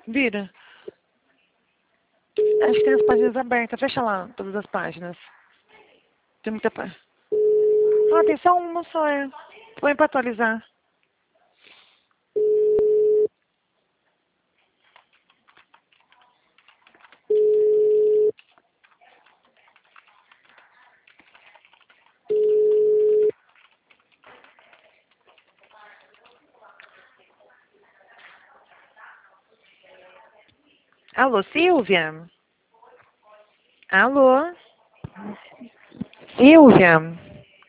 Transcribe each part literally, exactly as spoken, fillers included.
Vira. Acho que tem as páginas abertas. Fecha lá todas as páginas. Tem muita página. Ah, tem só uma só, é. Põe pra atualizar. Alô, Silvia? Alô? Silvia?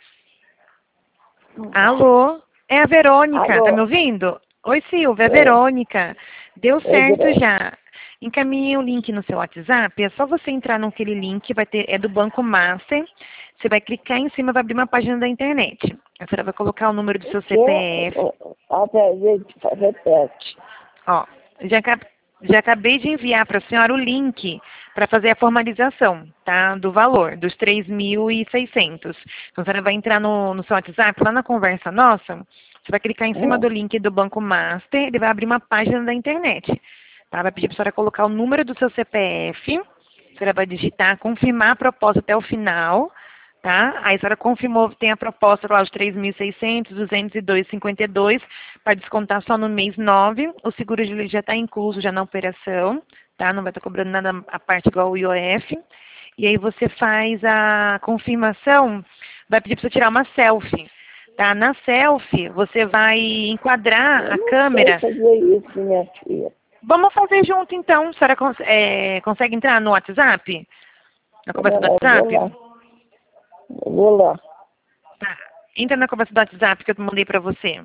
Alô? É a Verônica, Alô? tá me ouvindo? Oi, Silvia, é a É. Verônica. Deu certo Verônica. já. Encaminhei o link no seu WhatsApp, é só você entrar naquele link, vai ter, é do Banco Master. Você vai clicar em cima, vai abrir uma página da internet. A senhora vai colocar o número do seu Que? C P F. Até gente repete. Ó, já, acab- já acabei de enviar para a senhora o link para fazer a formalização, tá? Do valor, dos três mil e seiscentos. Então, a senhora vai entrar no, no seu WhatsApp, lá na conversa nossa, você vai clicar em cima Hum. do link do Banco Master, ele vai abrir uma página da internet, tá? Vai pedir para a senhora colocar o número do seu C P F, a senhora vai digitar, confirmar a proposta até o final, tá? Aí a senhora confirmou, tem a proposta lá, os três mil e seiscentos, duzentos e dois vírgula cinquenta e dois, para descontar só no mês nove. O seguro de lei já está incluso já na operação, tá? Não vai estar cobrando nada a parte igual o I O F. E aí você faz a confirmação, vai pedir para você tirar uma selfie, tá? Na selfie, você vai enquadrar Eu a não câmera. sei fazer isso, minha filha. Vamos fazer junto então. A senhora cons- é, consegue entrar no WhatsApp? Na conversa do Pera lá, eu vou WhatsApp? lá. Eu vou lá. Tá. Entra na conversa do WhatsApp que eu mandei pra você.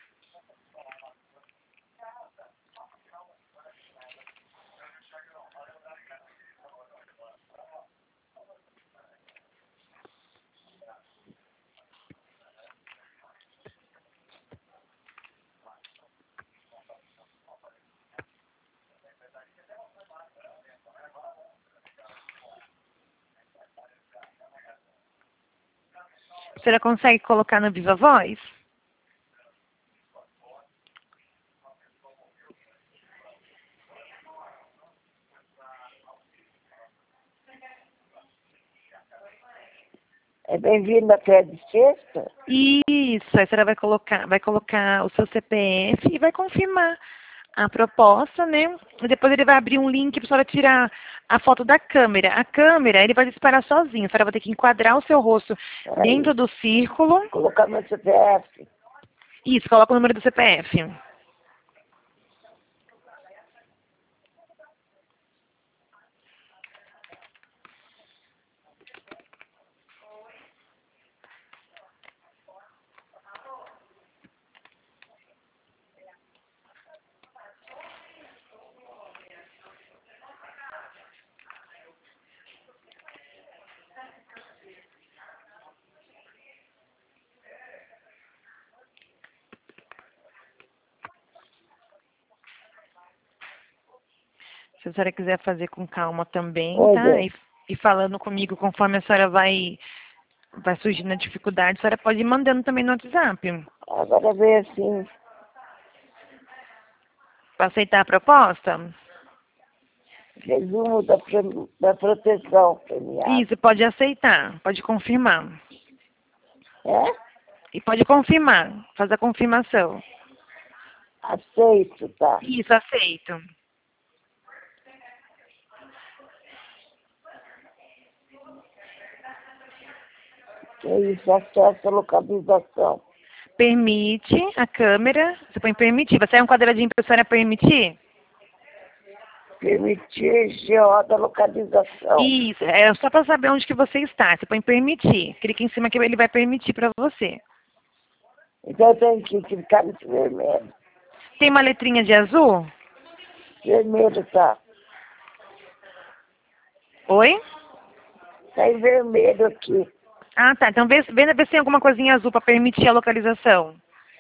A senhora consegue colocar no Viva Voz? É bem-vindo até de sexta? Isso. Aí a senhora vai colocar, vai colocar o seu C P F e vai confirmar a proposta, né? E depois ele vai abrir um link para a senhora tirar a foto da câmera. A câmera, ele vai disparar sozinho. A senhora vai ter que enquadrar o seu rosto dentro Aí, do círculo. colocar meu C P F. Isso, coloca o número do C P F. Se a senhora quiser fazer com calma também, Oi, tá? bem. E, e falando comigo conforme a senhora vai, vai surgindo a dificuldade, a senhora pode ir mandando também no WhatsApp. Agora vem assim. Para aceitar a proposta? Resumo da, pro- da proteção premiada. Isso, pode aceitar, pode confirmar. É? E pode confirmar, faz a confirmação. Aceito, tá? Isso, aceito. Que é isso, acesso à localização. Permite a câmera, você põe permitir. Vai sair um quadradinho para a senhora permitir? Permitir G O da localização. Isso, é só para saber onde que você está. Você põe permitir. Clica em cima que ele vai permitir para você. Então eu tenho que clicar nesse vermelho. Tem uma letrinha de azul? Vermelho, tá? Oi? Tá em vermelho aqui. Ah, tá. Então vê, vê, vê se tem alguma coisinha azul para permitir a localização.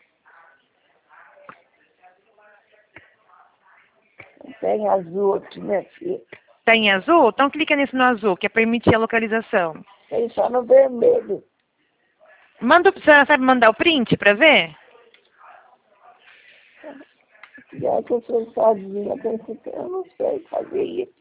Tem azul aqui, minha filha. Tá em azul? Então clica nesse no azul, que é permitir a localização. Tem só no vermelho. Manda, você sabe mandar o print para ver? Já que eu sou sozinha, eu não sei fazer isso.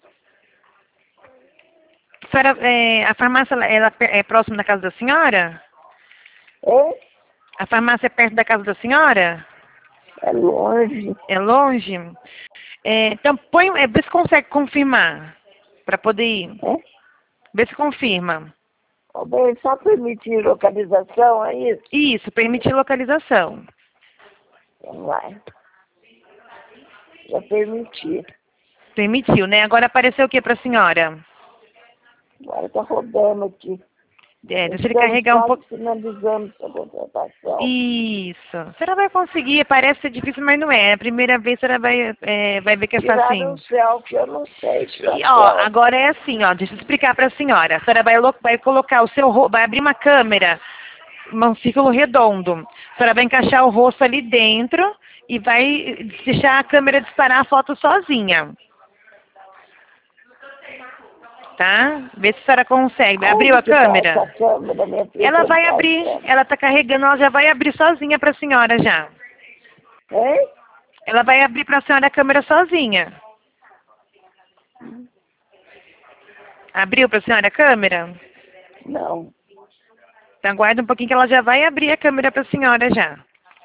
A, senhora, é, a farmácia ela ela é próxima da casa da senhora? É? A farmácia é perto da casa da senhora? É longe. É longe? É, então, põe, é, vê se consegue confirmar, para poder ir. É? Vê se confirma. Ô, bem, só permitir localização, é isso? Isso, permitir localização. Não vai. Já permiti. Permitiu, né? Agora apareceu o que para a senhora? Agora tá rodando aqui. É, deixa ele Estamos carregar um quase pouco. finalizando essa contratação. Isso. A senhora vai conseguir. Parece ser difícil, mas não é. A primeira vez a senhora vai, é, vai ver que é Tiraram facinho. um selfie, eu não sei tirar E, ó, selfie. agora é assim, ó. Deixa eu explicar para a senhora. A senhora vai, lo- vai colocar o seu rosto, vai abrir uma câmera, um círculo redondo. A senhora vai encaixar o rosto ali dentro e vai deixar a câmera disparar a foto sozinha. Tá? Vê se a senhora consegue. Abriu Onde a que tá câmera? essa câmera, minha filha? Ela Onde vai tá a abrir. câmera? Ela está carregando, ela já vai abrir sozinha para a senhora já. Hein? Ela vai abrir para a senhora a câmera sozinha. Abriu para a senhora a câmera? Não. Então aguarda um pouquinho que ela já vai abrir a câmera para a senhora já.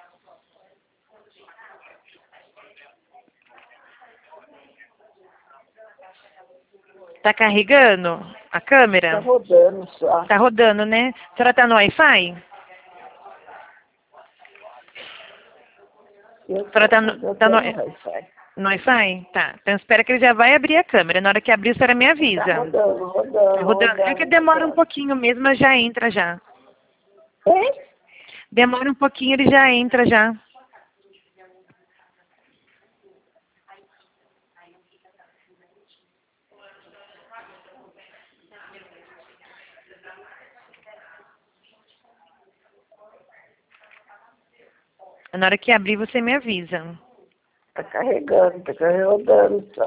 Tá carregando a Tá câmera? rodando só. Tá rodando, né? A senhora tá no Wi-Fi? Eu A senhora tá tô, no, eu tá tô no, no Wi-Fi. no Wi-Fi? Tá. Então espera que ele já vai abrir a câmera. Na hora que abrir, a senhora me Tá avisa. rodando, Tá rodando, rodando. É que rodando, demora um rodando. pouquinho mesmo, mas já entra já. Hein? Demora um pouquinho, ele já entra já. Na hora que abrir, você me avisa. Tá carregando, tá rodando só.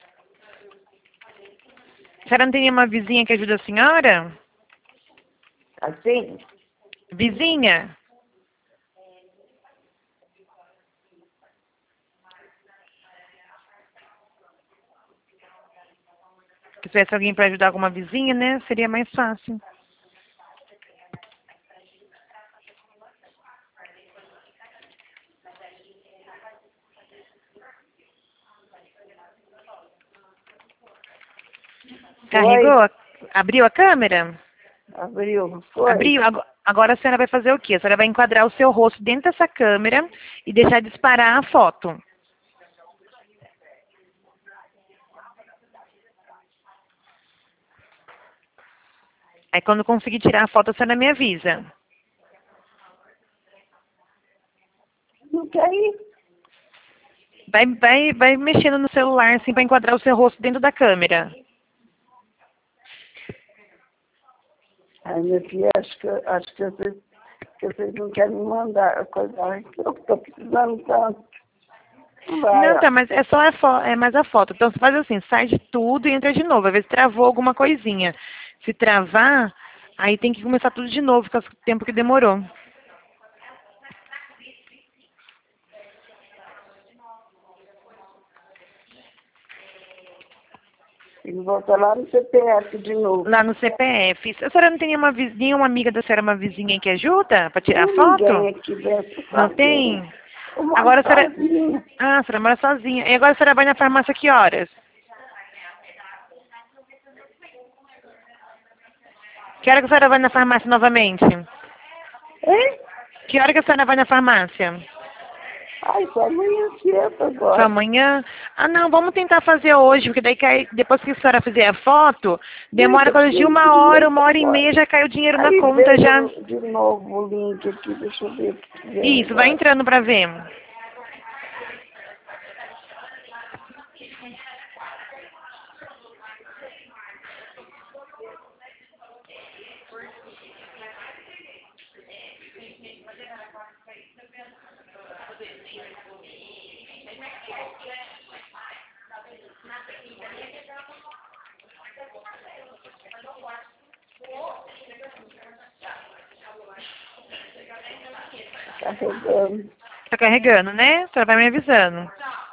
A senhora não tem nenhuma vizinha que ajuda a senhora? Assim? Vizinha? Se tivesse alguém para ajudar alguma vizinha, né? Seria mais fácil. Carregou? Foi? Abriu a câmera? Abriu, foi? Abriu? Ago- Agora a senhora vai fazer o quê? A senhora vai enquadrar o seu rosto dentro dessa câmera e deixar disparar a foto. Aí quando conseguir tirar a foto, a senhora me avisa. Não quer ir? Vai, vai, vai mexendo no celular assim para enquadrar o seu rosto dentro da câmera. Ai, minha filha, acho que, acho que, vocês, que vocês não querem me mandar a coisa que eu tô precisando tanto. Vai, Não, ó. tá, mas é só a, fo é mais a foto. Então você faz assim, sai de tudo e entra de novo. Às vezes travou alguma coisinha. Se travar, aí tem que começar tudo de novo, com o tempo que demorou. Tem que voltar lá no C P F de novo. Lá no C P F. A senhora não tem nenhuma vizinha, uma amiga da senhora, uma vizinha que ajuda para tirar Tem ninguém foto? aqui dentro Não sozinha. tem? Eu moro Agora a senhora... sozinha. Ah, a senhora mora sozinha. E agora a senhora vai na farmácia que horas? Que hora que a senhora vai na farmácia novamente? Hein? Que hora que a senhora vai na farmácia? Ai, só amanhã cedo Só agora. amanhã? Ah, não, vamos tentar fazer hoje, porque daí cai, depois que a senhora fizer a foto, demora Deixa coisa de quinze uma hora, dias uma hora e agora. meia, já cai o dinheiro na Aí conta já. veio de novo o link aqui, deixa eu ver o que vem Isso, vai agora. entrando pra ver. Carregando. Tá carregando, né? A senhora vai me avisando.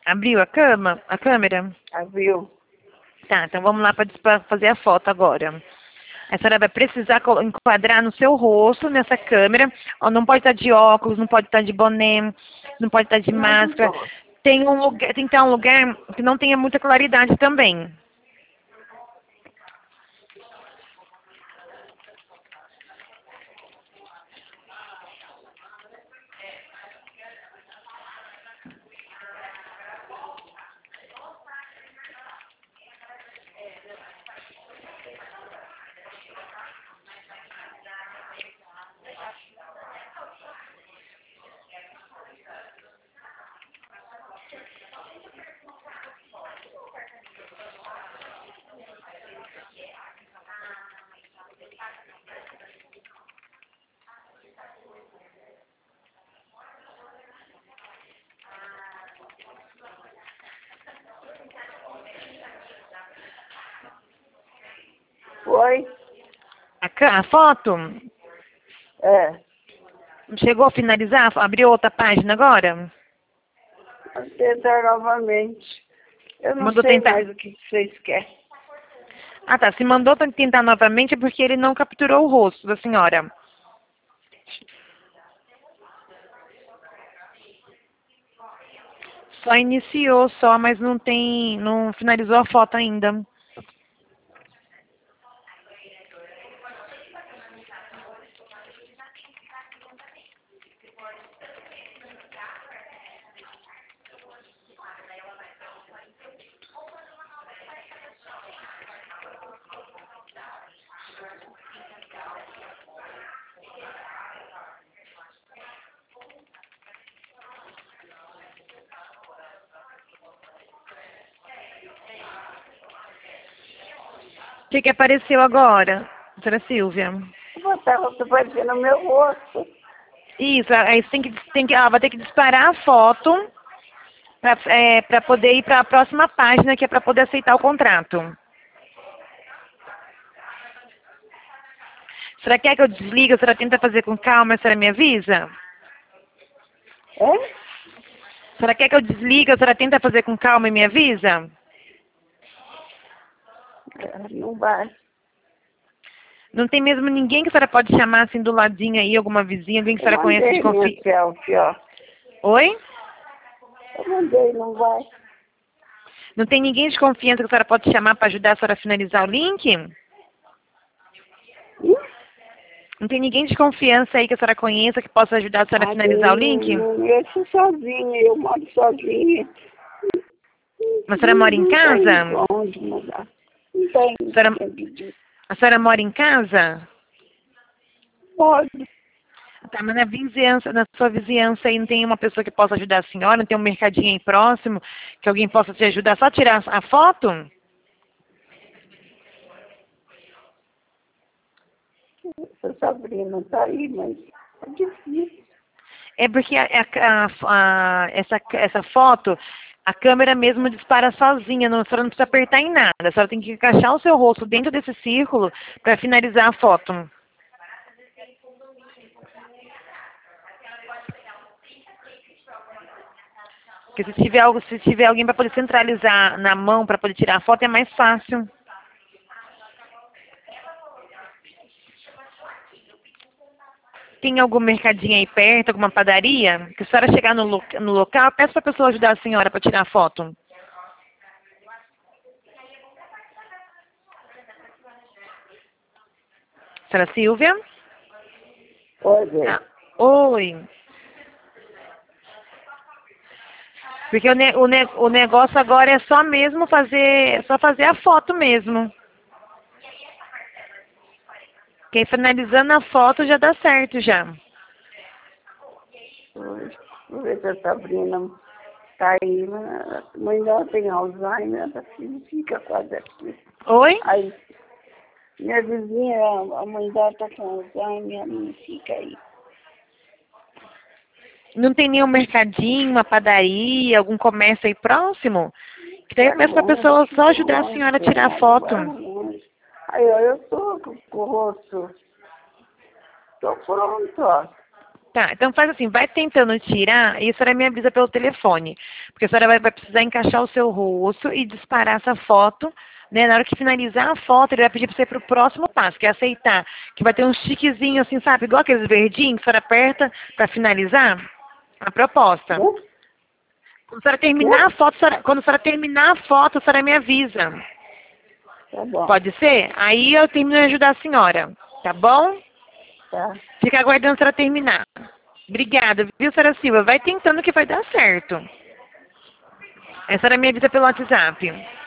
Abriu a cama, a câmera? Abriu. Tá, então vamos lá para fazer a foto agora. A senhora vai precisar colo- enquadrar no seu rosto, nessa câmera. Ó, não pode estar de óculos, não pode estar de boné, não pode estar de máscara. Tem um lugar, tem que estar um lugar que não tenha muita claridade também. Foi? A, ca- a foto? É. Chegou a finalizar? Abriu outra página agora? Vou tentar novamente. Eu não Mandou sei tentar. mais o que vocês querem. Ah, tá. Se mandou para tentar novamente é porque ele não capturou o rosto da senhora. Só iniciou só, mas não tem, não finalizou a foto ainda. O que que apareceu agora, doutora Silvia? Eu estava aparecendo no meu rosto. Isso, aí você tem que, tem que, ela vai ter que disparar a foto para é, pra poder ir para a próxima página, que é para poder aceitar o contrato. A senhora quer que eu desligue? A senhora tenta fazer com calma, a senhora me avisa? É? A senhora quer que eu desligue? A senhora tenta fazer com calma e me avisa? Não vai. Não tem mesmo ninguém que a senhora pode chamar assim do ladinho aí, alguma vizinha, alguém que a Eu senhora conhece de mandei minha confiança? selfie, ó. Oi? Eu mandei, não vai. Não tem ninguém de confiança que a senhora pode chamar para ajudar a senhora a finalizar o link? Ih, Não tem ninguém de confiança aí que a senhora conheça que possa ajudar a senhora a mas finalizar o eu, link? não- eu sou sozinha, eu moro sozinha. A senhora mora em Não casa? tem onde mudar. Não tem. A senhora, a senhora mora em casa? Pode. Tá, mas na vizinhança, na sua vizinhança aí não tem uma pessoa que possa ajudar a senhora? Não tem um mercadinho aí próximo que alguém possa te ajudar só a tirar a foto? Essa Sabrina tá aí, mas é difícil. É porque a, a- a- essa, essa foto, a câmera mesmo dispara sozinha, não, a senhora não precisa apertar em nada. A senhora tem que encaixar o seu rosto dentro desse círculo para finalizar a foto. Porque se tiver, algo, se tiver alguém para poder centralizar na mão para poder tirar a foto, é mais fácil. Tem algum mercadinho aí perto, alguma padaria? Que a senhora chegar no, lo no local, peça para a pessoa ajudar a senhora para tirar a foto. Senhora Silvia? Pode. Ah, oi. Porque o, ne o, ne o negócio agora é só mesmo fazer, é só fazer a foto mesmo. Porque finalizando a foto já dá certo já. Vamos ver se a Sabrina tá aí, mas a mãe dela tem Alzheimer, ela fica quase aqui. Oi? Aí, minha vizinha, a mãe dela tá com Alzheimer, ela não fica aí. Não tem nenhum mercadinho, uma padaria, algum comércio aí próximo? Que daí eu peço para a pessoa só ajudar a senhora a tirar a foto. Aí, ó, eu tô com, com o rosto. Tô pronto, ó. Tá, então faz assim, vai tentando tirar e a senhora me avisa pelo telefone. Porque a senhora vai, vai precisar encaixar o seu rosto e disparar essa foto, né? Na hora que finalizar a foto, ele vai pedir para você ir pro próximo passo, que é aceitar. Que vai ter um chiquezinho assim, sabe? Igual aqueles verdinhos que a senhora aperta para finalizar a proposta. Hum? Quando a senhora terminar a Hum? foto, a senhora, quando a senhora terminar a foto, a senhora me avisa. Tá bom. Pode ser? Aí eu termino de ajudar a senhora, tá bom? Tá. Fica aguardando a senhora terminar. Obrigada, viu, senhora Silva? Vai tentando que vai dar certo. A senhora me avisa pelo WhatsApp.